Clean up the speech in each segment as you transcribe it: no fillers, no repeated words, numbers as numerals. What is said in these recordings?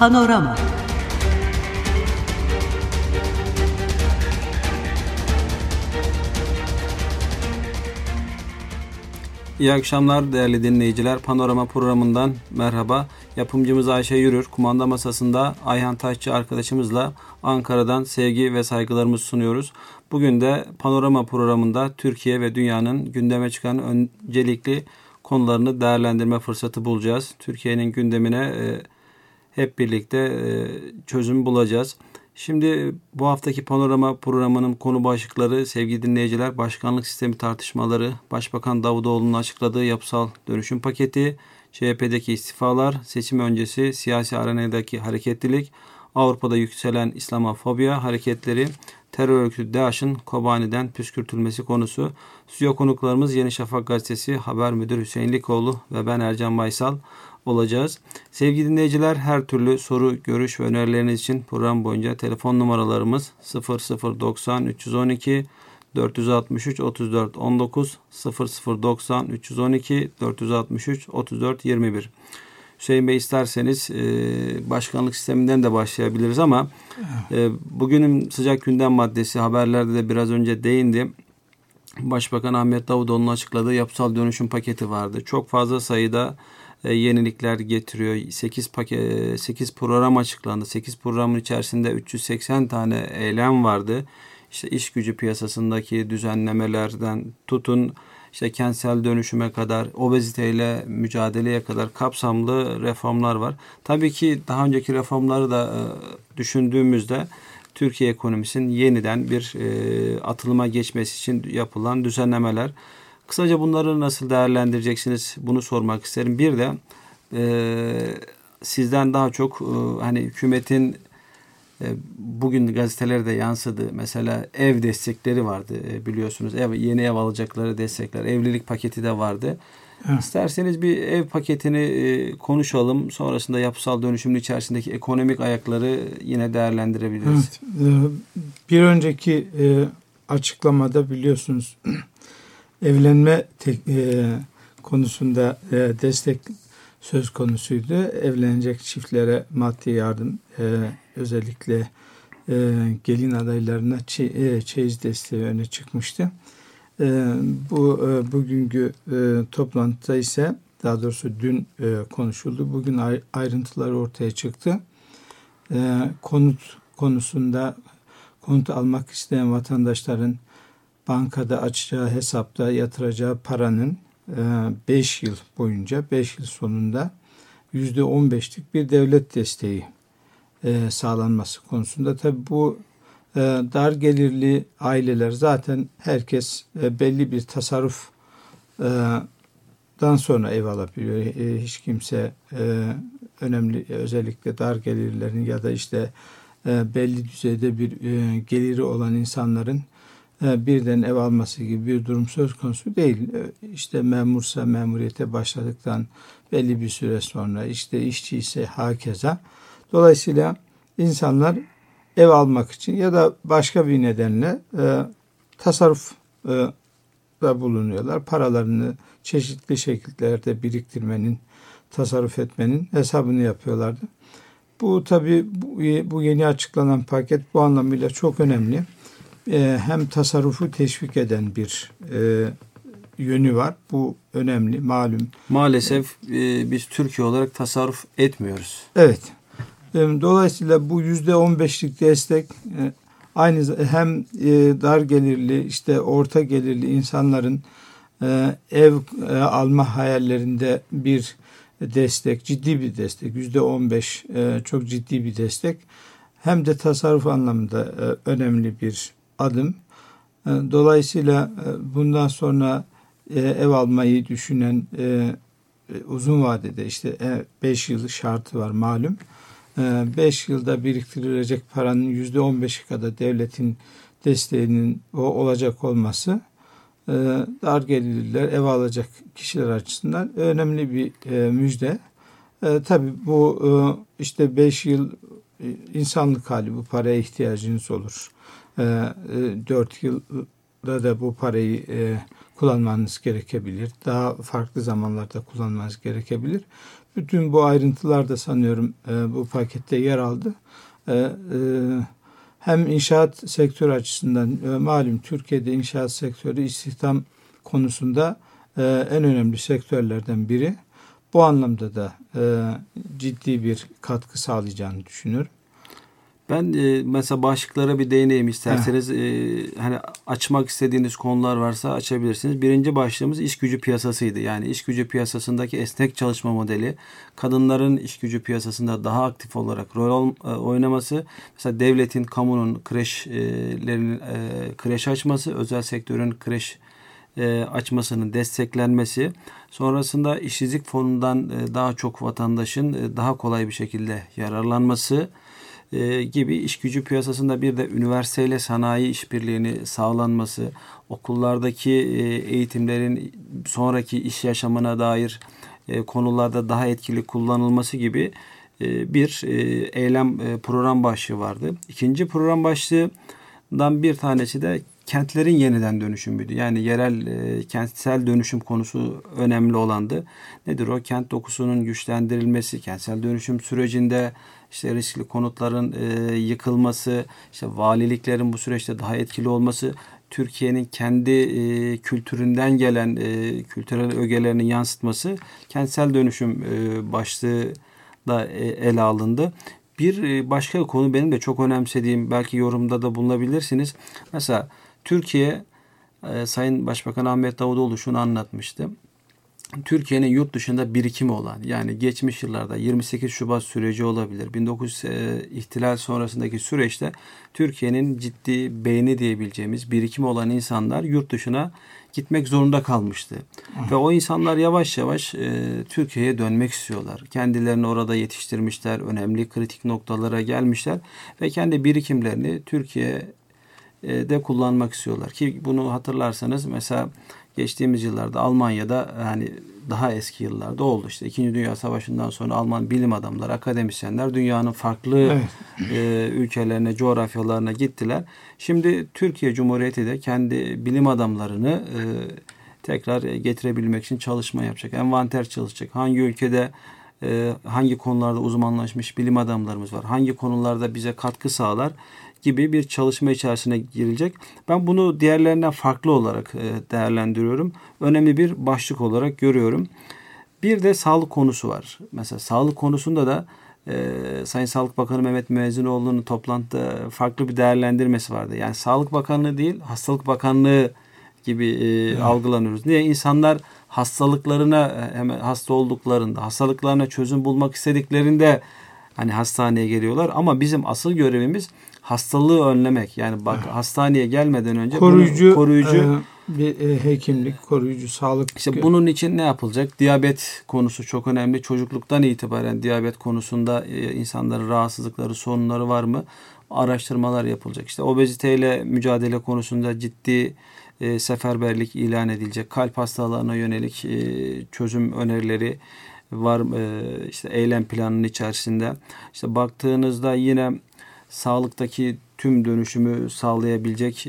Panorama. İyi akşamlar değerli dinleyiciler. Panorama programından merhaba. Yapımcımız Ayşe Yürür. Kumanda masasında Ayhan Taşçı arkadaşımızla Ankara'dan sevgi ve saygılarımızı sunuyoruz. Bugün de Panorama programında Türkiye ve dünyanın gündeme çıkan öncelikli konularını değerlendirme fırsatı bulacağız. Türkiye'nin gündemine hep birlikte çözüm bulacağız. Şimdi bu haftaki Panorama programının konu başlıkları sevgili dinleyiciler, başkanlık sistemi tartışmaları, Başbakan Davutoğlu'nun açıkladığı yapısal dönüşüm paketi, CHP'deki istifalar, seçim öncesi siyasi arenadaki hareketlilik, Avrupa'da yükselen İslamofobiya hareketleri, terör örgütü DAEŞ'in Kobani'den püskürtülmesi konusu. Stüdyo konuklarımız Yeni Şafak Gazetesi Haber Müdürü Hüseyin Likoğlu ve ben Ercan Baysal olacağız. Sevgili dinleyiciler, her türlü soru, görüş ve önerileriniz için program boyunca telefon numaralarımız 0090 312 463 34 19 0090 312 463 34 21. Hüseyin Bey, isterseniz başkanlık sisteminden de başlayabiliriz ama bugünün sıcak gündem maddesi, haberlerde de biraz önce değindi. Başbakan Ahmet Davutoğlu'nun açıkladığı yapısal dönüşüm paketi vardı. Çok fazla sayıda yenilikler getiriyor. 8 program açıklandı. 8 programın içerisinde 380 tane eylem vardı. İşte iş gücü piyasasındaki düzenlemelerden tutun, İşte kentsel dönüşüme kadar, obeziteyle mücadeleye kadar kapsamlı reformlar var. Tabii ki daha önceki reformları da düşündüğümüzde Türkiye ekonomisinin yeniden bir atılıma geçmesi için yapılan düzenlemeler. Kısaca bunları nasıl değerlendireceksiniz? Bunu sormak isterim. Bir de sizden daha çok hani hükümetin bugün gazetelerde yansıdı. Mesela ev destekleri vardı, biliyorsunuz. Yeni ev alacakları destekler, evlilik paketi de vardı. Evet. İsterseniz bir ev paketini konuşalım. Sonrasında yapısal dönüşümün içerisindeki ekonomik ayakları yine değerlendirebiliriz. Evet. Bir önceki açıklamada biliyorsunuz evlenme konusunda destek söz konusuydu. Evlenecek çiftlere maddi yardım, özellikle gelin adaylarına çeyiz desteği öne çıkmıştı. Bugünkü toplantıda ise, daha doğrusu dün konuşuldu. Bugün ayrıntıları ortaya çıktı. Konut konusunda konut almak isteyen vatandaşların bankada açacağı hesapta yatıracağı paranın 5 yıl boyunca, 5 yıl sonunda %15'lik bir devlet desteği sağlanması konusunda. Tabii bu dar gelirli aileler, zaten herkes belli bir tasarruftan sonra ev alabiliyor. Hiç kimse önemli, özellikle dar gelirlerin ya da işte belli düzeyde bir geliri olan insanların birden ev alması gibi bir durum söz konusu değil. İşte memursa memuriyete başladıktan belli bir süre sonra, işte işçi ise hakeza. Dolayısıyla insanlar ev almak için ya da başka bir nedenle tasarrufta bulunuyorlar. Paralarını çeşitli şekillerde biriktirmenin, tasarruf etmenin hesabını yapıyorlardı. Bu tabii bu yeni açıklanan paket bu anlamıyla çok önemli. Hem tasarrufu teşvik eden bir yönü var. Bu önemli, malum. Maalesef biz Türkiye olarak tasarruf etmiyoruz. Evet. Dolayısıyla bu %15'lik destek aynı hem dar gelirli, işte orta gelirli insanların ev alma hayallerinde bir destek, ciddi bir destek. %15 çok ciddi bir destek. Hem de tasarruf anlamında önemli bir adım. Dolayısıyla bundan sonra ev almayı düşünen, uzun vadede işte 5 yıl şartı var malum. 5 yılda biriktirilecek paranın %15'i kadar devletin desteğinin olacak olması dar gelirliler, ev alacak kişiler açısından önemli bir müjde. Tabii bu işte 5 yıl insanlık hali, bu paraya ihtiyacınız olur. 4 yıl da bu parayı kullanmanız gerekebilir. Daha farklı zamanlarda kullanmanız gerekebilir. Bütün bu ayrıntılar da sanıyorum bu pakette yer aldı. Hem inşaat sektörü açısından malum Türkiye'de inşaat sektörü istihdam konusunda en önemli sektörlerden biri. Bu anlamda da ciddi bir katkı sağlayacağını düşünüyorum. Ben mesela başlıklara bir değineyim isterseniz. Hani açmak istediğiniz konular varsa açabilirsiniz. Birinci başlığımız iş gücü piyasasıydı. Yani iş gücü piyasasındaki esnek çalışma modeli, kadınların iş gücü piyasasında daha aktif olarak rol oynaması, mesela devletin, kamunun kreş açması, özel sektörün kreş açmasının desteklenmesi, sonrasında işsizlik fonundan daha çok vatandaşın daha kolay bir şekilde yararlanması gibi iş gücü piyasasında bir de üniversiteyle sanayi işbirliğini sağlanması, okullardaki eğitimlerin sonraki iş yaşamına dair konularda daha etkili kullanılması gibi bir program başlığı vardı. İkinci program başlığından bir tanesi de kentlerin yeniden dönüşümüydü. Yani yerel kentsel dönüşüm konusu önemli olandı. Nedir o? Kent dokusunun güçlendirilmesi, kentsel dönüşüm sürecinde işte riskli konutların yıkılması, işte valiliklerin bu süreçte daha etkili olması, Türkiye'nin kendi kültüründen gelen kültürel ögelerini yansıtması kentsel dönüşüm başlığı da ele alındı. Bir başka konu benim de çok önemsediğim, belki yorumda da bulunabilirsiniz. Mesela Türkiye, Sayın Başbakan Ahmet Davutoğlu şunu anlatmıştı. Türkiye'nin yurt dışında birikimi olan, yani geçmiş yıllarda 28 Şubat süreci olabilir. 1900 ihtilal sonrasındaki süreçte Türkiye'nin ciddi beyni diyebileceğimiz birikimi olan insanlar yurt dışına gitmek zorunda kalmıştı. Ve o insanlar yavaş yavaş Türkiye'ye dönmek istiyorlar. Kendilerini orada yetiştirmişler, önemli kritik noktalara gelmişler ve kendi birikimlerini Türkiye'de kullanmak istiyorlar. Ki bunu hatırlarsanız mesela geçtiğimiz yıllarda Almanya'da, hani daha eski yıllarda oldu. İşte 2. Dünya Savaşı'ndan sonra Alman bilim adamları, akademisyenler dünyanın farklı ülkelerine, coğrafyalarına gittiler. Şimdi Türkiye Cumhuriyeti de kendi bilim adamlarını tekrar getirebilmek için çalışma yapacak. Envanter çalışacak. Hangi ülkede hangi konularda uzmanlaşmış bilim adamlarımız var? Hangi konularda bize katkı sağlar? Gibi bir çalışma içerisine girilecek. Ben bunu diğerlerinden farklı olarak değerlendiriyorum. Önemli bir başlık olarak görüyorum. Bir de sağlık konusu var. Mesela sağlık konusunda da Sayın Sağlık Bakanı Mehmet Müezzinoğlu'nun toplantıda farklı bir değerlendirmesi vardı. Yani Sağlık Bakanlığı değil, Hastalık Bakanlığı gibi algılanıyoruz. Niye? İnsanlar hastalıklarına, hemen hasta olduklarında, hastalıklarına çözüm bulmak istediklerinde hani hastaneye geliyorlar, ama bizim asıl görevimiz hastalığı önlemek. Yani bak, hastaneye gelmeden önce koruyucu bir hekimlik, koruyucu sağlık. İşte bunun için ne yapılacak? Diyabet konusu çok önemli. Çocukluktan itibaren diyabet konusunda insanların rahatsızlıkları, sorunları var mı? Araştırmalar yapılacak. İşte obeziteyle mücadele konusunda ciddi seferberlik ilan edilecek. Kalp hastalarına yönelik çözüm önerileri var, işte eylem planının içerisinde. İşte baktığınızda yine sağlıktaki tüm dönüşümü sağlayabilecek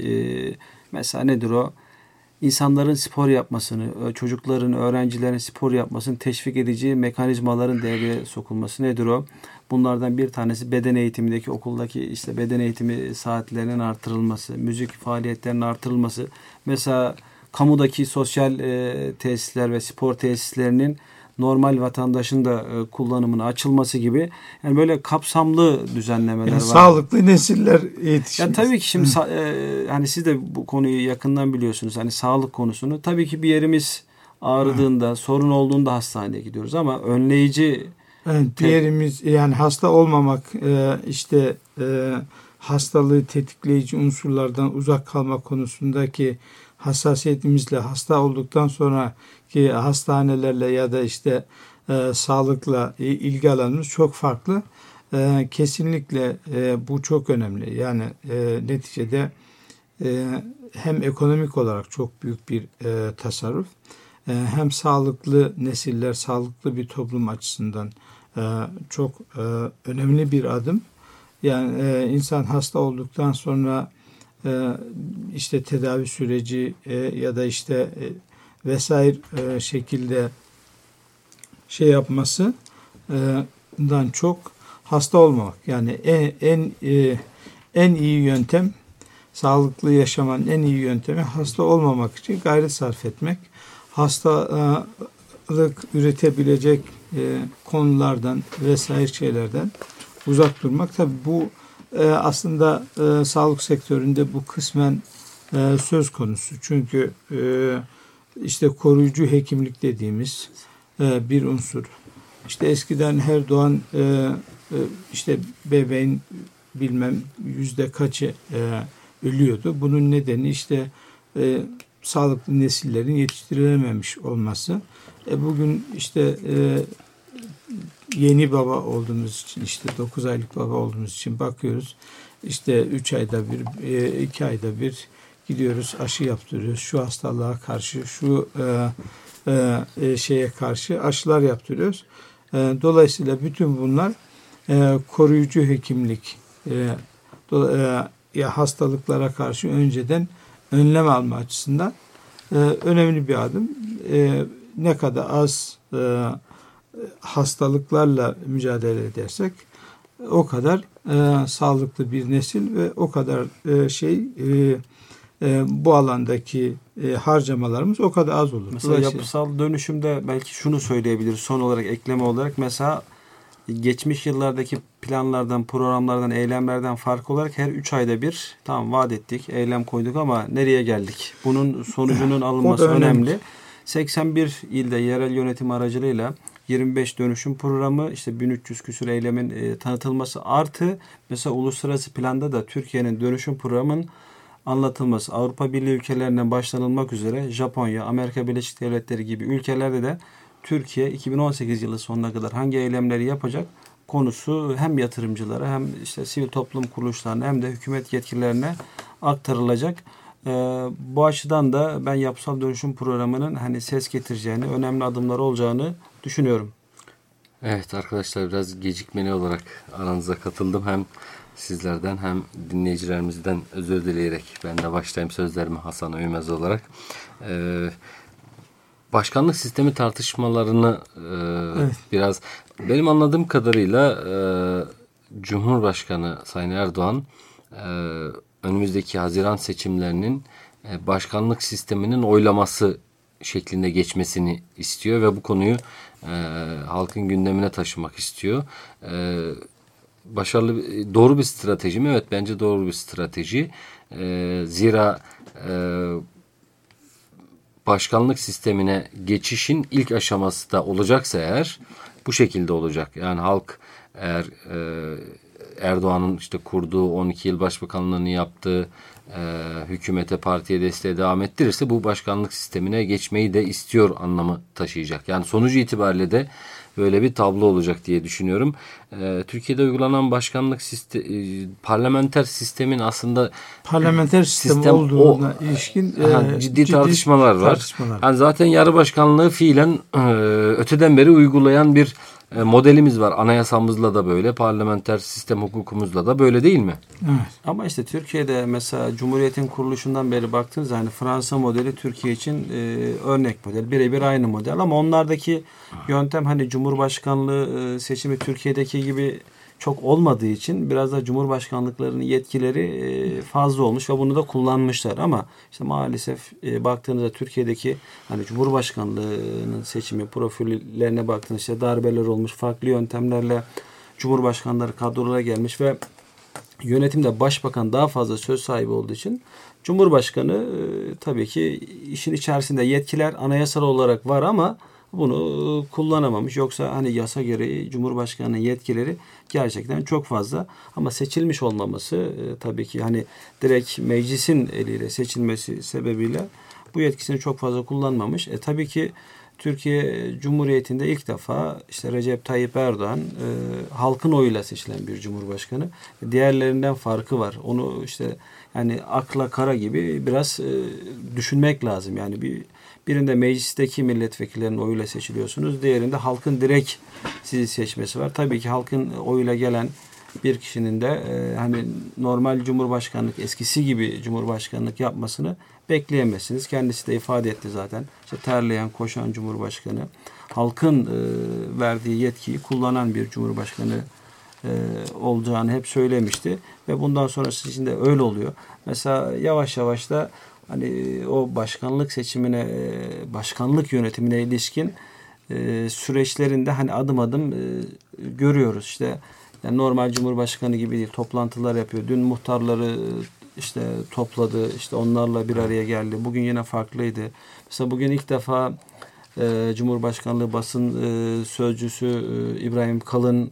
mesela nedir o? İnsanların spor yapmasını, çocukların, öğrencilerin spor yapmasını teşvik edici mekanizmaların devreye sokulması nedir o? Bunlardan bir tanesi beden eğitimindeki, okuldaki işte beden eğitimi saatlerinin artırılması, müzik faaliyetlerinin artırılması. Mesela kamudaki sosyal tesisler ve spor tesislerinin normal vatandaşın da kullanımına açılması gibi, yani böyle kapsamlı düzenlemeler var. Sağlıklı nesiller yetişmesi. Ya tabii ki şimdi hani siz de bu konuyu yakından biliyorsunuz. Hani sağlık konusunu, tabii ki bir yerimiz ağrıdığında, sorun olduğunda hastaneye gidiyoruz, ama önleyici bir yerimiz, yani hasta olmamak, işte hastalığı tetikleyici unsurlardan uzak kalma konusundaki hassasiyetimizle hasta olduktan sonraki hastanelerle ya da işte sağlıkla ilgi alanımız çok farklı. Kesinlikle bu çok önemli. Yani neticede hem ekonomik olarak çok büyük bir tasarruf, hem sağlıklı nesiller, sağlıklı bir toplum açısından çok önemli bir adım. Yani insan hasta olduktan sonra işte tedavi süreci ya da işte vesaire şekilde şey yapmasından çok hasta olmamak. Yani en iyi yöntem, sağlıklı yaşamanın en iyi yöntemi hasta olmamak için gayret sarf etmek. Hastalık üretebilecek konulardan vesaire şeylerden uzak durmak. Tabii bu aslında sağlık sektöründe bu kısmen söz konusu. Çünkü işte koruyucu hekimlik dediğimiz bir unsur. İşte eskiden her doğan işte bebeğin bilmem yüzde kaçı ölüyordu. Bunun nedeni işte sağlıklı nesillerin yetiştirilememiş olması. Bugün işte yeni baba olduğumuz için, işte 9 aylık baba olduğumuz için bakıyoruz. İşte 3 ayda bir, 2 ayda bir gidiyoruz, aşı yaptırıyoruz. Şu hastalığa karşı, şu şeye karşı aşılar yaptırıyoruz. Dolayısıyla bütün bunlar koruyucu hekimlik, hastalıklara karşı önceden önlem alma açısından önemli bir adım. Ne kadar az hastalıklarla mücadele edersek o kadar sağlıklı bir nesil ve o kadar bu alandaki harcamalarımız o kadar az olur. Mesela yapısal dönüşümde belki şunu söyleyebiliriz son olarak, ekleme olarak. Mesela geçmiş yıllardaki planlardan, programlardan, eylemlerden farklı olarak her 3 ayda bir tamam vaat ettik, eylem koyduk ama nereye geldik? Bunun sonucunun alınması önemli. 81 ilde yerel yönetim aracılığıyla 25 dönüşüm programı, işte 1300 küsur eylemin tanıtılması artı mesela uluslararası planda da Türkiye'nin dönüşüm programının anlatılması. Avrupa Birliği ülkelerinden başlanılmak üzere Japonya, Amerika Birleşik Devletleri gibi ülkelerde de Türkiye 2018 yılı sonuna kadar hangi eylemleri yapacak konusu hem yatırımcılara hem işte sivil toplum kuruluşlarına hem de hükümet yetkililerine aktarılacak. Bu açıdan da ben yapısal dönüşüm programının hani ses getireceğini, önemli adımlar olacağını düşünüyorum. Evet arkadaşlar, biraz gecikmeli olarak aranıza katıldım. Hem sizlerden hem dinleyicilerimizden özür dileyerek ben de başlayayım sözlerimi Hasan Öymez olarak. Başkanlık sistemi tartışmalarını evet, biraz benim anladığım kadarıyla Cumhurbaşkanı Sayın Erdoğan önümüzdeki Haziran seçimlerinin başkanlık sisteminin oylaması şeklinde geçmesini istiyor ve bu konuyu halkın gündemine taşımak istiyor. Başarılı, doğru bir strateji mi? Evet, bence doğru bir strateji. Zira başkanlık sistemine geçişin ilk aşaması da olacaksa eğer bu şekilde olacak. Yani halk eğer Erdoğan'ın işte kurduğu 12 yıl başbakanlığını yaptığı hükümete, partiye desteğe devam ettirirse bu başkanlık sistemine geçmeyi de istiyor anlamı taşıyacak. Yani sonucu itibariyle de böyle bir tablo olacak diye düşünüyorum. Türkiye'de uygulanan başkanlık parlamenter sistemin aslında parlamenter sistem olduğuna ilişkin ciddi tartışmalar var. Yani zaten yarı başkanlığı fiilen öteden beri uygulayan bir modelimiz var. Anayasamızla da böyle, parlamenter sistem hukukumuzla da böyle, değil mi? Evet. Ama işte Türkiye'de mesela Cumhuriyet'in kuruluşundan beri baktığınız hani Fransa modeli Türkiye için örnek model. Birebir aynı model ama onlardaki yöntem hani Cumhurbaşkanlığı seçimi Türkiye'deki gibi çok olmadığı için biraz da Cumhurbaşkanlıklarının yetkileri fazla olmuş ve bunu da kullanmışlar. Ama işte maalesef baktığınızda Türkiye'deki hani Cumhurbaşkanlığının seçimi profillerine baktığınızda işte darbeler olmuş, farklı yöntemlerle Cumhurbaşkanları kadrolara gelmiş ve yönetimde başbakan daha fazla söz sahibi olduğu için Cumhurbaşkanı tabii ki işin içerisinde yetkiler anayasal olarak var ama bunu kullanamamış. Yoksa hani yasa gereği Cumhurbaşkanı'nın yetkileri gerçekten çok fazla. Ama seçilmiş olmaması tabii ki hani direkt meclisin eliyle seçilmesi sebebiyle bu yetkisini çok fazla kullanmamış. Tabii ki Türkiye Cumhuriyeti'nde ilk defa işte Recep Tayyip Erdoğan halkın oyuyla seçilen bir cumhurbaşkanı. Diğerlerinden farkı var. Onu işte yani akla kara gibi biraz düşünmek lazım. Yani birinde meclisteki milletvekillerinin oyuyla seçiliyorsunuz. Diğerinde halkın direkt sizi seçmesi var. Tabii ki halkın oyuyla gelen bir kişinin de hani normal cumhurbaşkanlık, eskisi gibi cumhurbaşkanlık yapmasını bekleyemezsiniz. Kendisi de ifade etti zaten. İşte terleyen, koşan cumhurbaşkanı, halkın verdiği yetkiyi kullanan bir cumhurbaşkanı olacağını hep söylemişti ve bundan sonrası için de öyle oluyor. Mesela yavaş yavaş da hani o başkanlık seçimine, başkanlık yönetimine ilişkin süreçlerinde hani adım adım görüyoruz. İşte yani normal cumhurbaşkanı gibi değil, toplantılar yapıyor. Dün muhtarları işte topladı, işte onlarla bir araya geldi. Bugün yine farklıydı. Mesela bugün ilk defa Cumhurbaşkanlığı basın sözcüsü İbrahim Kalın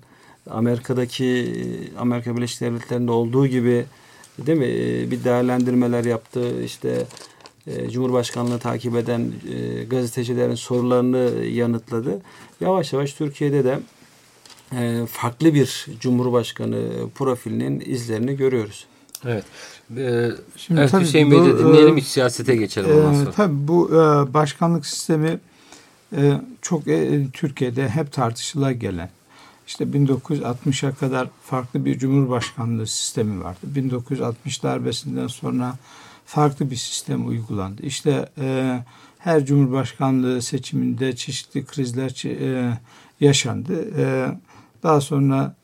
Amerika Birleşik Devletleri'nde olduğu gibi, değil mi, bir değerlendirmeler yaptı. İşte Cumhurbaşkanlığı takip eden gazetecilerin sorularını yanıtladı. Yavaş yavaş Türkiye'de de farklı bir Cumhurbaşkanı profilinin izlerini görüyoruz. Evet. Şimdi evet, tabii Hüseyin Bey de dinleyelim, hiç siyasete geçelim ondan sonra. Tabii bu başkanlık sistemi çok Türkiye'de hep tartışıla gelen. İşte 1960'a kadar farklı bir cumhurbaşkanlığı sistemi vardı. 1960 darbesinden sonra farklı bir sistem uygulandı. İşte her cumhurbaşkanlığı seçiminde çeşitli krizler yaşandı. Daha sonra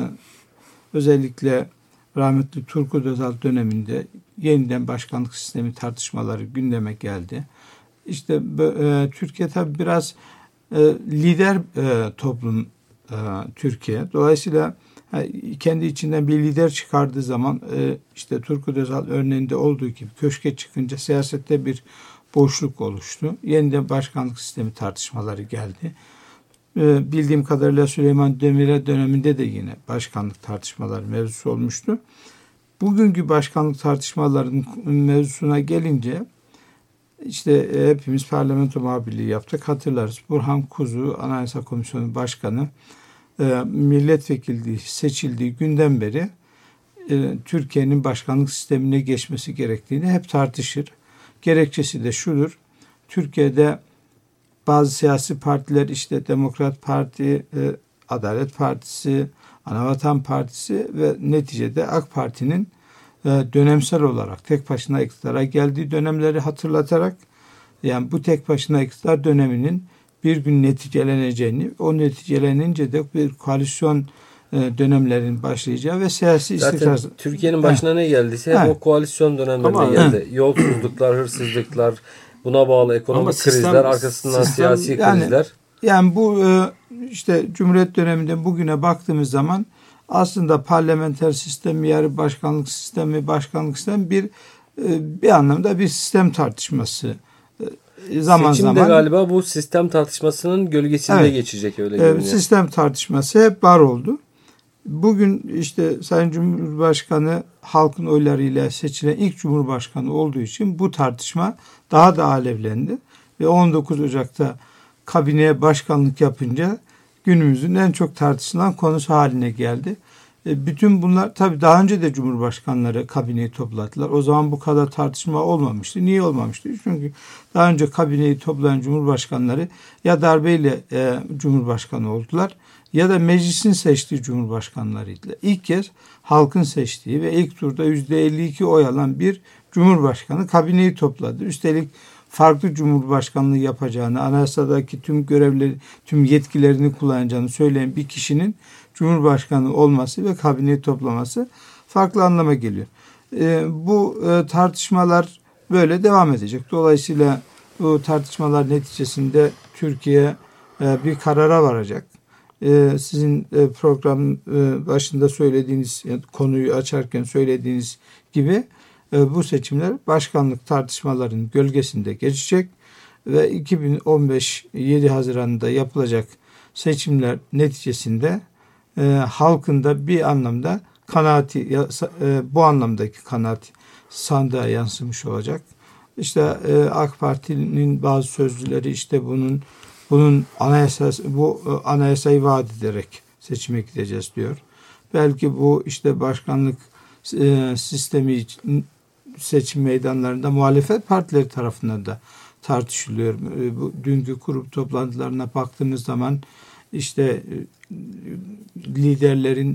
özellikle rahmetli Turgut Özal döneminde yeniden başkanlık sistemi tartışmaları gündeme geldi. İşte Türkiye tabii biraz lider toplum Türkiye. Dolayısıyla kendi içinden bir lider çıkardığı zaman işte Turgut Özal örneğinde olduğu gibi köşke çıkınca siyasette bir boşluk oluştu. Yeniden başkanlık sistemi tartışmaları geldi. Bildiğim kadarıyla Süleyman Demirel döneminde de yine başkanlık tartışmaları mevzusu olmuştu. Bugünkü başkanlık tartışmalarının mevzusuna gelince işte hepimiz parlamento muhabirliği yaptık. Hatırlarız. Burhan Kuzu, Anayasa Komisyonu Başkanı, milletvekili seçildiği günden beri Türkiye'nin başkanlık sistemine geçmesi gerektiğini hep tartışır. Gerekçesi de şudur. Türkiye'de bazı siyasi partiler, işte Demokrat Parti, Adalet Partisi, Anavatan Partisi ve neticede AK Parti'nin dönemsel olarak tek başına iktidara geldiği dönemleri hatırlatarak, yani bu tek başına iktidar döneminin bir gün neticeleneceğini, o neticelenince de bir koalisyon dönemlerin başlayacağı ve siyasi istikrar. Zaten Türkiye'nin başına ne geldiyse hep o koalisyon dönemlerinde geldi. Yolsuzluklar, hırsızlıklar, buna bağlı ekonomik krizler, arkasından siyasi krizler. Yani bu işte Cumhuriyet döneminde bugüne baktığımız zaman aslında parlamenter sistem, yarı başkanlık sistemi, başkanlık sistemi bir anlamda bir sistem tartışması. Seçimde galiba bu sistem tartışmasının gölgesinde geçecek, öyle görünüyor. Sistem tartışması hep var oldu. Bugün işte Sayın Cumhurbaşkanı halkın oylarıyla seçilen ilk Cumhurbaşkanı olduğu için bu tartışma daha da alevlendi. Ve 19 Ocak'ta kabineye başkanlık yapınca günümüzün en çok tartışılan konusu haline geldi. Bütün bunlar tabii daha önce de Cumhurbaşkanları kabineyi topladılar. O zaman bu kadar tartışma olmamıştı. Niye olmamıştı? Çünkü daha önce kabineyi toplayan Cumhurbaşkanları ya darbeyle Cumhurbaşkanı oldular ya da meclisin seçtiği Cumhurbaşkanlarıydı. İlk kez halkın seçtiği ve ilk turda %52 oy alan bir Cumhurbaşkanı kabineyi topladı. Üstelik farklı Cumhurbaşkanlığı yapacağını, anayasadaki tüm görevleri, tüm yetkilerini kullanacağını söyleyen bir kişinin Cumhurbaşkanı olması ve kabineyi toplaması farklı anlama geliyor. Bu tartışmalar böyle devam edecek. Dolayısıyla bu tartışmalar neticesinde Türkiye bir karara varacak. Sizin program başında söylediğiniz, konuyu açarken söylediğiniz gibi bu seçimler başkanlık tartışmalarının gölgesinde geçecek ve 2015 7 Haziran'da yapılacak seçimler neticesinde halkın da bir anlamda kanaati, bu anlamdaki kanaat sandığa yansımış olacak. İşte AK Parti'nin bazı sözcüleri işte bunun anayasayı vaat ederek seçime gideceğiz diyor. Belki bu işte başkanlık sistemi seçim meydanlarında muhalefet partileri tarafından da tartışılıyor. Bu dünkü grup toplantılarına baktığımız zaman işte liderlerin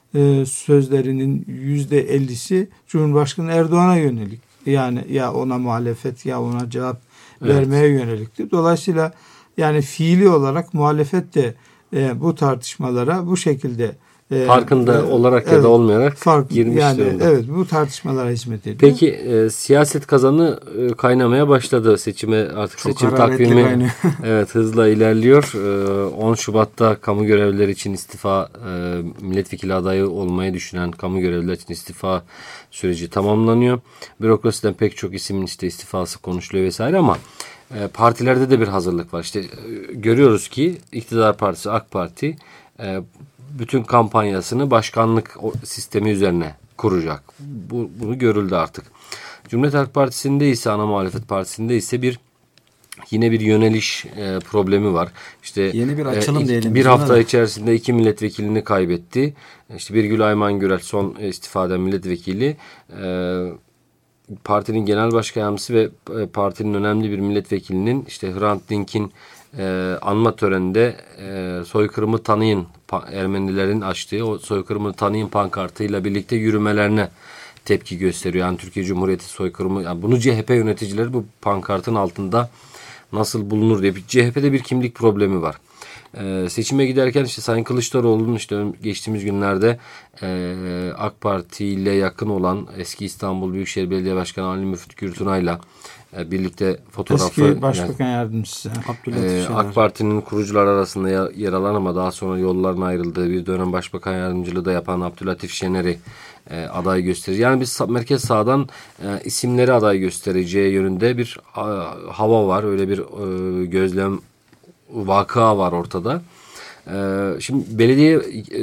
sözlerinin %50'si Cumhurbaşkanı Erdoğan'a yönelik. Yani ya ona muhalefet ya ona cevap vermeye yönelikti. Dolayısıyla yani fiili olarak muhalefet de bu tartışmalara bu şekilde farkında olarak ya da olmayarak girmiş durumda. Evet, bu tartışmalara hizmet ediyor. Peki siyaset kazanı kaynamaya başladı. Artık çok seçim hararetli takvimi kaynıyor. evet hızla ilerliyor. 10 Şubat'ta kamu görevlileri için milletvekili adayı olmayı düşünen kamu görevlileri için istifa süreci tamamlanıyor. Bürokrasiden pek çok isimin istifası konuşuluyor vesaire ama partilerde de bir hazırlık var. Görüyoruz ki iktidar partisi AK Parti bütün kampanyasını başkanlık sistemi üzerine kuracak. Bunu görüldü artık. Cumhuriyet Halk Partisi'nde ise ana muhalefet partisinde ise yine bir yöneliş problemi var. Yeni bir açılım diyelim. Bir hafta içerisinde 2 milletvekilini kaybetti. Birgül Ayman Gürel son istifaden milletvekili. Partinin genel başkan yardımcısı ve partinin önemli bir milletvekilinin Hrant Dink'in anma töreninde soykırımı tanıyın Ermenilerin açtığı o soykırımı tanıyın pankartıyla birlikte yürümelerine tepki gösteriyor. Yani Türkiye Cumhuriyeti soykırımı, yani bunu CHP yöneticileri bu pankartın altında nasıl bulunur diye. CHP'de bir kimlik problemi var. Seçime giderken Sayın Kılıçdaroğlu'nun geçtiğimiz günlerde AK Parti ile yakın olan eski İstanbul Büyükşehir Belediye Başkanı Ali Müftü Gürtunay'la birlikte fotoğrafı, eski Başbakan Yardımcısı AK Parti'nin kurucular arasında yer alan ama daha sonra yolların ayrıldığı bir dönem Başbakan Yardımcılığı da yapan Abdülatif Şener'i aday gösterir. Yani biz merkez sağdan isimleri aday göstereceği yönünde bir hava var. Öyle bir gözlem vakıa var ortada. Şimdi belediye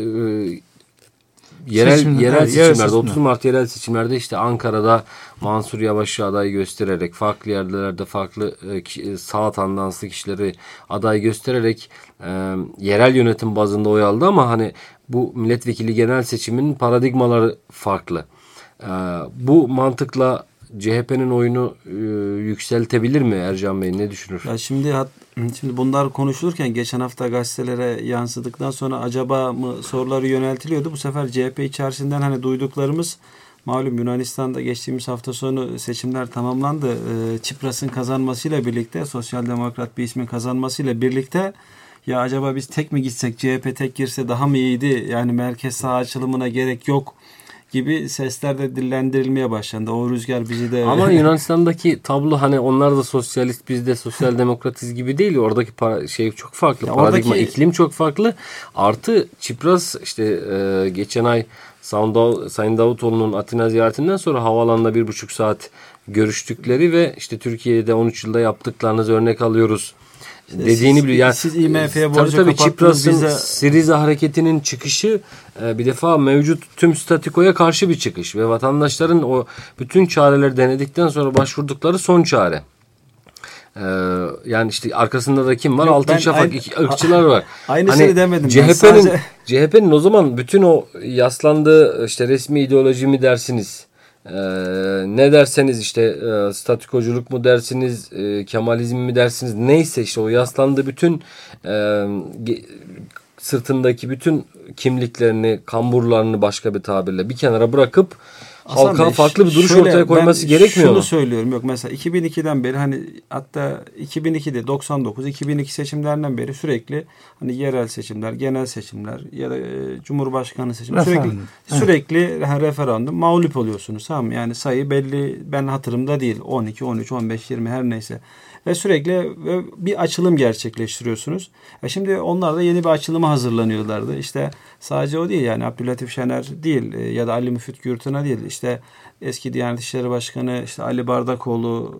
yerel seçimlerde 30 Mart yerel seçimlerde Ankara'da Mansur Yavaş'ı aday göstererek farklı yerlerde farklı sağ tandanslı kişileri aday göstererek yerel yönetim bazında oy aldı ama bu milletvekili genel seçiminin paradigmaları farklı. Bu mantıkla CHP'nin oyunu yükseltebilir mi Ercan Bey? Ne düşünür? Ya şimdi bunlar konuşulurken geçen hafta gazetelere yansıdıktan sonra acaba mı soruları yöneltiliyordu. Bu sefer CHP içerisinden duyduklarımız, malum Yunanistan'da geçtiğimiz hafta sonu seçimler tamamlandı. Tsipras'ın kazanmasıyla birlikte, Sosyal Demokrat bir ismin kazanmasıyla birlikte ya acaba biz tek mi gitsek, CHP tek girse daha mı iyiydi? Yani merkez sağ açılımına gerek yok gibi sesler de dillendirilmeye başlandı. O rüzgar bizi de... Ama Yunanistan'daki tablo onlar da sosyalist, biz de sosyal demokratiz gibi değil. Oradaki çok farklı. Paradigma, iklim çok farklı. Artı Tsipras geçen ay Sayın Davutoğlu'nun Atina ziyaretinden sonra havaalanında 1,5 saat görüştükleri ve Türkiye'de 13 yılda yaptıklarınızı örnek alıyoruz dediğini biliyor. Yani, siz IMF'ye borcu kapattınız. Tsipras'ın Syriza hareketinin çıkışı bir defa mevcut tüm statikoya karşı bir çıkış ve vatandaşların o bütün çareleri denedikten sonra başvurdukları son çare. Yani arkasında da kim var? Altın Şafak ırkçılar var. Aynısını demedim. CHP'nin o zaman bütün o yaslandığı resmi ideoloji mi dersiniz? Ne derseniz statikoculuk mu dersiniz, Kemalizm mi dersiniz, neyse o yaslandığı bütün sırtındaki bütün kimliklerini, kamburlarını başka bir tabirle bir kenara bırakıp halka farklı bir duruş ortaya koyması gerekmiyor mu? Şunu söylüyorum. Yok mesela 2002'den beri hatta 2002'de 2002 seçimlerinden beri sürekli yerel seçimler, genel seçimler ya da Cumhurbaşkanı seçimi sürekli referandum mağlup oluyorsunuz. Tamam, yani sayı belli, ben hatırımda değil, 12, 13, 15, 20 her neyse. Ve sürekli bir açılım gerçekleştiriyorsunuz. Şimdi onlar da yeni bir açılıma hazırlanıyorlardı. Sadece o değil, yani Abdülatif Şener değil ya da Ali Müftü Gürtun'a değil. Eski Diyanet İşleri Başkanı Ali Bardakoğlu,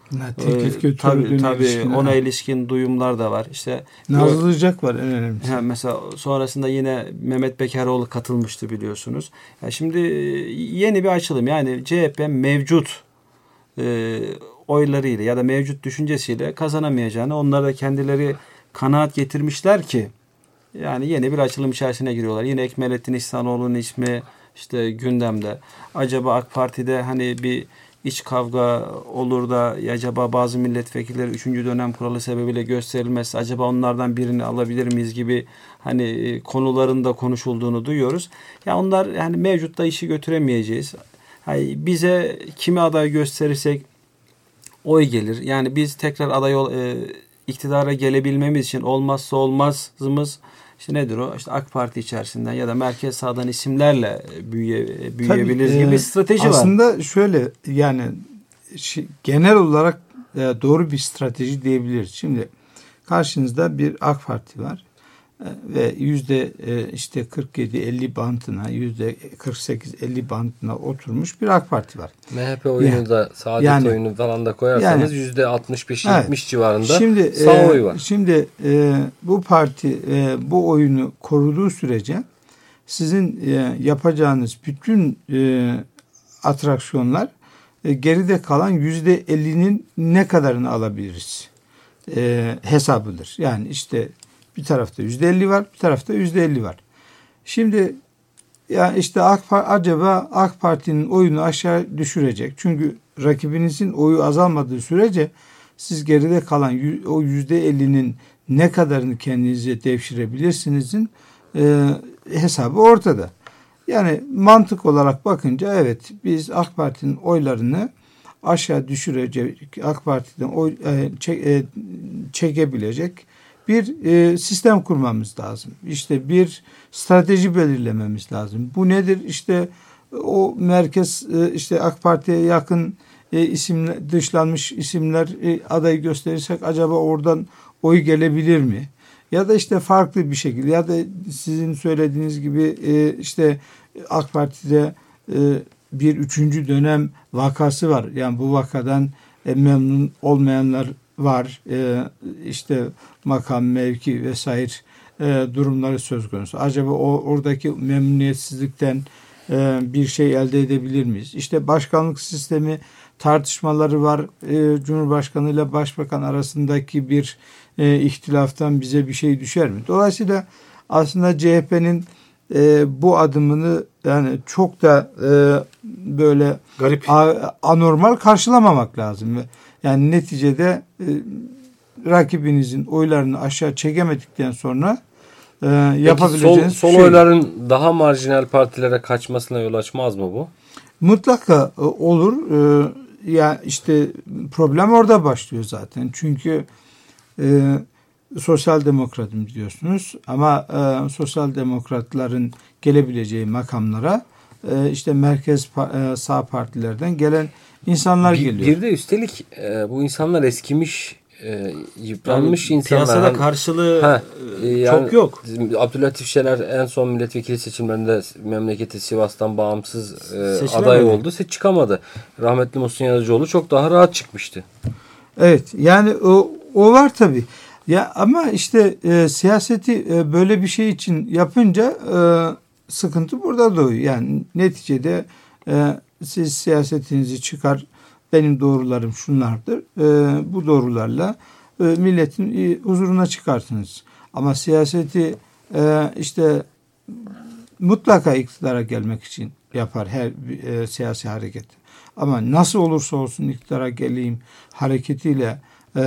tabii ona ilişkin duyumlar da var. Nazlı Ilıcak var en önemlisi. Mesela sonrasında yine Mehmet Bekaroğlu katılmıştı biliyorsunuz. Şimdi yeni bir açılım, yani CHP mevcut oylarıyla ya da mevcut düşüncesiyle kazanamayacağını onlar da kendileri kanaat getirmişler ki yani yeni bir açılım içerisine giriyorlar. Yine Ekmelettin İhsanoğlu'nun ismi gündemde. Acaba AK Parti'de bir iç kavga olur da acaba bazı milletvekilleri 3. dönem kuralı sebebiyle gösterilmezse acaba onlardan birini alabilir miyiz gibi hani konularında konuşulduğunu duyuyoruz. Ya onlar yani mevcutta işi götüremeyeceğiz. Yani bize kimi aday gösterirsek oy gelir. Yani biz tekrar iktidara gelebilmemiz için olmazsa olmazımız işte nedir o? İşte AK Parti içerisinden ya da merkez sağdan isimlerle büyüyebiliriz gibi bir strateji var. Aslında şöyle yani genel olarak doğru bir strateji diyebiliriz. Şimdi karşınızda bir AK Parti var ve yüzde işte 47-50 bantına, yüzde 48-50 bantına oturmuş bir AK Parti var. MHP oyunu da Saadet oyunu falan da koyarsanız yüzde 65-70 civarında sağ oyu var. Şimdi bu parti bu oyunu koruduğu sürece sizin yapacağınız bütün atraksiyonlar geride kalan yüzde 50'nin ne kadarını alabiliriz hesabıdır. Yani işte bir tarafta %50 var, bir tarafta %50 var. Şimdi ya işte acaba AK Parti'nin oyunu aşağı düşürecek. Çünkü rakibinizin oyu azalmadığı sürece siz geride kalan o %50'nin ne kadarını kendinize devşirebilirsinizin hesabı ortada. Yani mantık olarak bakınca evet biz AK Parti'nin oylarını aşağı düşürecek, AK Parti'den oy çekebilecek bir sistem kurmamız lazım. İşte bir strateji belirlememiz lazım. Bu nedir? İşte o merkez işte AK Parti'ye yakın isimler, dışlanmış isimler adayı gösterirsek acaba oradan oy gelebilir mi? Ya da işte farklı bir şekilde ya da sizin söylediğiniz gibi işte AK Parti'de bir 3. dönem vakası var. Yani bu vakadan memnun olmayanlar var. İşte makam, mevki vesaire durumları söz konusu. Acaba oradaki memnuniyetsizlikten bir şey elde edebilir miyiz? İşte başkanlık sistemi tartışmaları var. Cumhurbaşkanı ile başbakan arasındaki bir ihtilaftan bize bir şey düşer mi? Dolayısıyla aslında CHP'nin bu adımını yani çok da böyle garip, anormal karşılamamak lazım. Yani neticede rakibinizin oylarını aşağı çekemedikten sonra yapabileceğiniz sol oyların daha marjinal partilere kaçmasına yol açmaz mı bu? Mutlaka olur. Ya işte problem orada başlıyor zaten. Çünkü sosyal demokratım diyorsunuz ama sosyal demokratların gelebileceği makamlara işte merkez sağ partilerden gelen insanlar geliyor. Bir de üstelik bu insanlar eskimiş, yıpranmış insanlar. Piyasada karşılığı çok yok. Abdülatif Şener en son milletvekili seçimlerinde memleketi Sivas'tan bağımsız aday oldu. Çıkamadı. Rahmetli Muhsin Yazıcıoğlu çok daha rahat çıkmıştı. Evet yani o var tabii. Ya ama işte siyaseti böyle bir şey için yapınca sıkıntı burada doğuyor. Yani neticede siz siyasetinizi çıkar, benim doğrularım şunlardır. Bu doğrularla milletin huzuruna çıkarsınız. Ama siyaseti işte mutlaka iktidara gelmek için yapar her siyasi hareket. Ama nasıl olursa olsun iktidara geleyim hareketiyle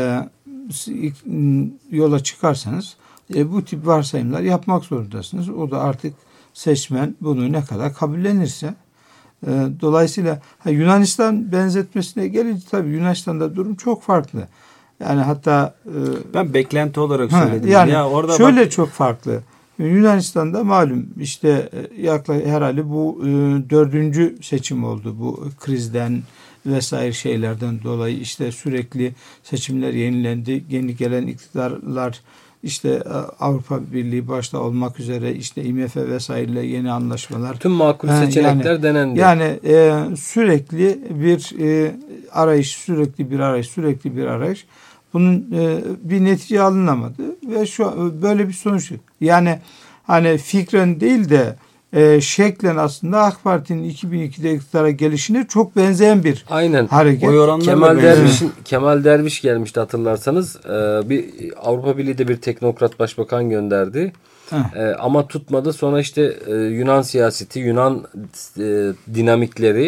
yola çıkarsanız bu tip varsayımlar yapmak zorundasınız. O da artık seçmen bunu ne kadar kabullenirse. Dolayısıyla Yunanistan benzetmesine gelince tabii Yunanistan'da durum çok farklı. Yani hatta ben beklenti olarak söyledim. Yani ya orada şöyle çok farklı. Yunanistan'da malum işte yaklaşık herhalde bu 4. seçim oldu. Bu krizden vesaire şeylerden dolayı işte sürekli seçimler yenilendi. Yeni gelen iktidarlar işte Avrupa Birliği başta olmak üzere işte IMF vesaireyle yeni anlaşmalar. Tüm makul seçenekler denendi. Yani sürekli bir arayış, sürekli bir arayış. Bunun bir netice alınamadı ve şu böyle bir sonuç. Yani hani fikren değil de şeklen aslında AK Parti'nin 2002'de iktidara gelişine çok benzeyen bir hareket. Kemal Derviş gelmişti hatırlarsanız. Bir Avrupa Birliği'de bir teknokrat başbakan gönderdi. Ama tutmadı. Sonra işte Yunan siyaseti, Yunan dinamikleri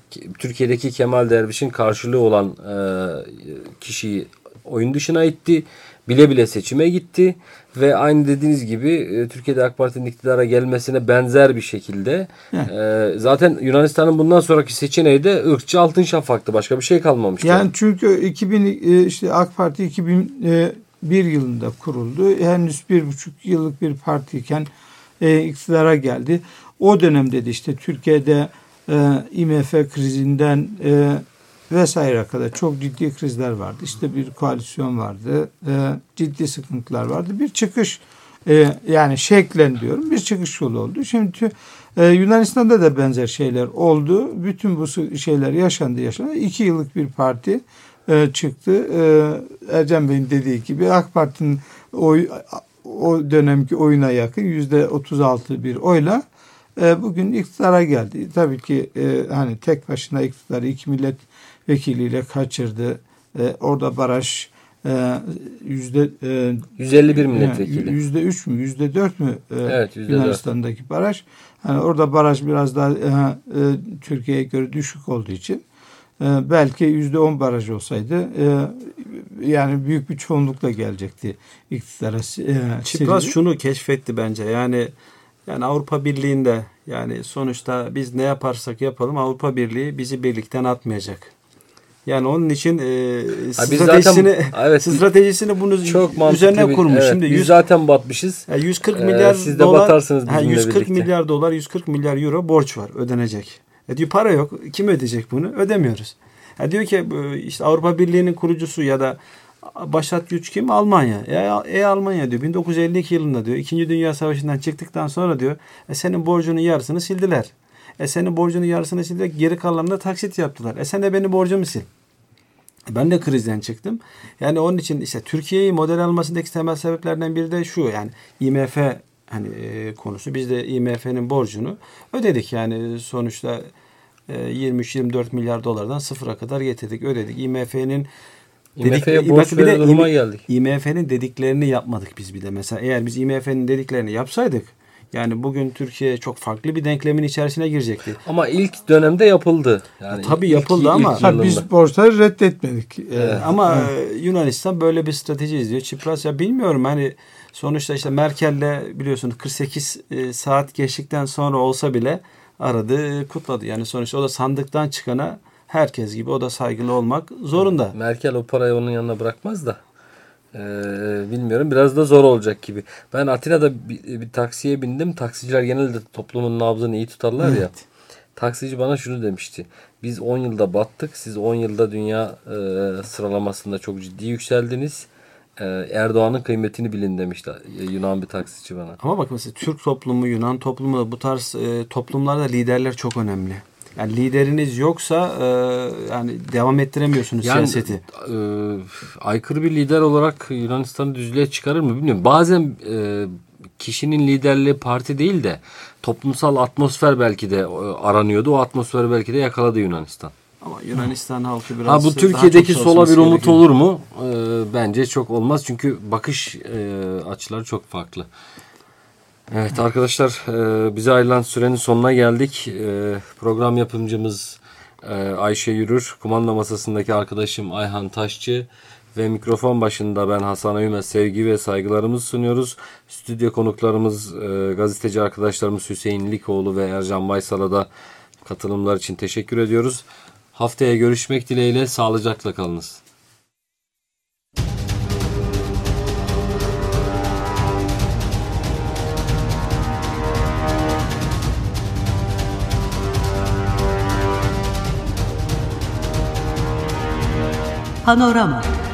Türkiye'deki Kemal Derviş'in karşılığı olan kişiyi oyun dışına itti. Bile bile seçime gitti ve aynı dediğiniz gibi Türkiye'de AK Parti'nin iktidara gelmesine benzer bir şekilde zaten Yunanistan'ın bundan sonraki seçeneği de ırkçı Altın Şafak'tı. Başka bir şey kalmamıştı. Yani çünkü işte AK Parti 2001 yılında kuruldu. Henüz 1,5 yıllık bir partiyken iktidara geldi. O dönemde de işte Türkiye'de IMF krizinden vesaire kadar çok ciddi krizler vardı. İşte bir koalisyon vardı. Ciddi sıkıntılar vardı. Bir çıkış yani şeklen diyorum bir çıkış yolu oldu. Şimdi Yunanistan'da da benzer şeyler oldu. Bütün bu şeyler yaşandı. 2 yıllık bir parti çıktı. Ercan Bey'in dediği gibi AK Parti'nin o dönemki oyuna yakın %36 bir oyla bugün iktidara geldi. Tabii ki hani tek başına iktidarı 2 milletvekiliyle kaçırdı. Orada baraj %151 milletvekili. %3 mü %4 mü Evet, %4. Yunanistan'daki baraj. Yani orada baraj biraz daha Türkiye'ye göre düşük olduğu için belki %10 baraj olsaydı yani büyük bir çoğunlukla gelecekti iktidara. Çipras şunu keşfetti bence. Yani Avrupa Birliği'nde yani sonuçta biz ne yaparsak yapalım Avrupa Birliği bizi birlikten atmayacak. Yani onun için stratejisini bunun çok üzerine kurmuş. Evet, şimdi biz zaten batmışız. 140 milyar siz de dolar, batarsınız bizimle 140 birlikte. milyar dolar, 140 milyar euro borç var ödenecek. Diyor para yok. Kim ödeyecek bunu? Ödemiyoruz. Diyor ki işte Avrupa Birliği'nin kurucusu ya da başat güç kim? Almanya. Almanya diyor. 1952 yılında diyor. 2. Dünya Savaşı'ndan çıktıktan sonra diyor senin borcunun yarısını sildiler. Senin borcunun yarısını sildiler. Geri kalanını da taksit yaptılar. Sen de benim borcumu sil. Ben de krizden çıktım. Yani onun için işte Türkiye'yi model almasındaki temel sebeplerden biri de şu. Yani IMF konusu. Biz de IMF'nin borcunu ödedik. Yani sonuçta 23-24 milyar dolardan sıfıra kadar getirdik. Ödedik. IMF'ye borç verir duruma geldik. IMF'nin dediklerini yapmadık biz bir de. Mesela eğer biz IMF'nin dediklerini yapsaydık yani bugün Türkiye çok farklı bir denklemin içerisine girecekti. Ama ilk dönemde yapıldı. Yani tabii yapıldı ama biz borçları reddetmedik. Ama Yunanistan böyle bir strateji izliyor. Çipras bilmiyorum sonuçta işte Merkel'le biliyorsunuz 48 saat geçtikten sonra olsa bile aradı, kutladı. Yani sonuçta o da sandıktan çıkana herkes gibi o da saygılı olmak zorunda. Merkel o parayı onun yanına bırakmaz da. Bilmiyorum. Biraz da zor olacak gibi. Ben Atina'da bir taksiye bindim. Taksiciler genelde toplumun nabzını iyi tutarlar ya. Taksici bana şunu demişti. Biz 10 yılda battık. Siz 10 yılda dünya sıralamasında çok ciddi yükseldiniz. Erdoğan'ın kıymetini bilin demişler. Yunan bir taksici bana. Ama bak mesela Türk toplumu, Yunan toplumu da bu tarz toplumlarda liderler çok önemli. Yani lideriniz yoksa yani devam ettiremiyorsunuz siyaseti. Aykırı bir lider olarak Yunanistan'ı düzlüğe çıkarır mı bilmiyorum. Bazen kişinin liderliği parti değil de toplumsal atmosfer belki de aranıyordu. O atmosferi belki de yakaladı Yunanistan. Ama Yunanistan halkı biraz bu Türkiye'deki sola bir umut olur mu? Bence çok olmaz. Çünkü bakış açıları çok farklı. Evet arkadaşlar bize ayrılan sürenin sonuna geldik. Program yapımcımız Ayşe Yürür, kumanda masasındaki arkadaşım Ayhan Taşçı ve mikrofon başında ben Hasan Öymen sevgi ve saygılarımızı sunuyoruz. Stüdyo konuklarımız gazeteci arkadaşlarımız Hüseyin Likoğlu ve Ercan Baysal'a da katılımlar için teşekkür ediyoruz. Haftaya görüşmek dileğiyle sağlıcakla kalınız. Panorama